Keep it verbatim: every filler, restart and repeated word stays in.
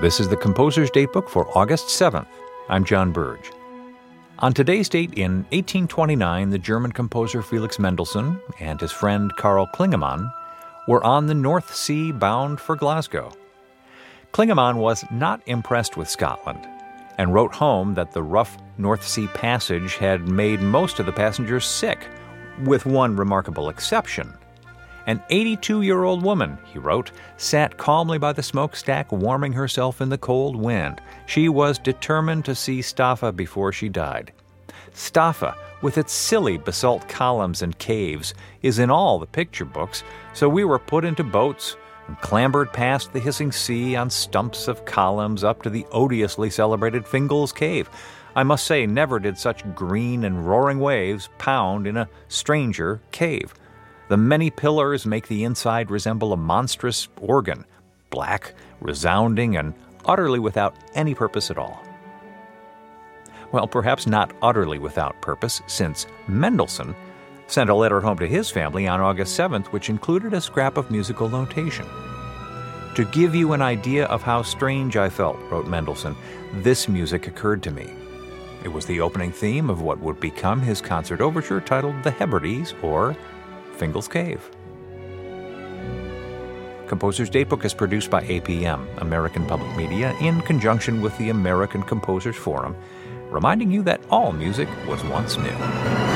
This is the Composer's Datebook for August seventh. I'm John Burge. On today's date in eighteen twenty-nine, the German composer Felix Mendelssohn and his friend Karl Klingemann were on the North Sea bound for Glasgow. Klingemann was not impressed with Scotland and wrote home that the rough North Sea passage had made most of the passengers sick, with one remarkable exception. An eighty-two-year-old woman, he wrote, sat calmly by the smokestack warming herself in the cold wind. She was determined to see Staffa before she died. Staffa, with its silly basalt columns and caves, is in all the picture books, so we were put into boats and clambered past the hissing sea on stumps of columns up to the odiously celebrated Fingal's Cave. I must say, never did such green and roaring waves pound in a stranger cave. The many pillars make the inside resemble a monstrous organ, black, resounding, and utterly without any purpose at all. Well, perhaps not utterly without purpose, since Mendelssohn sent a letter home to his family on August seventh, which included a scrap of musical notation. "To give you an idea of how strange I felt," wrote Mendelssohn, "this music occurred to me. It was the opening theme of what would become his concert overture titled The Hebrides, or Fingal's Cave." Composer's Datebook is produced by A P M, American Public Media, in conjunction with the American Composers Forum, reminding you that all music was once new.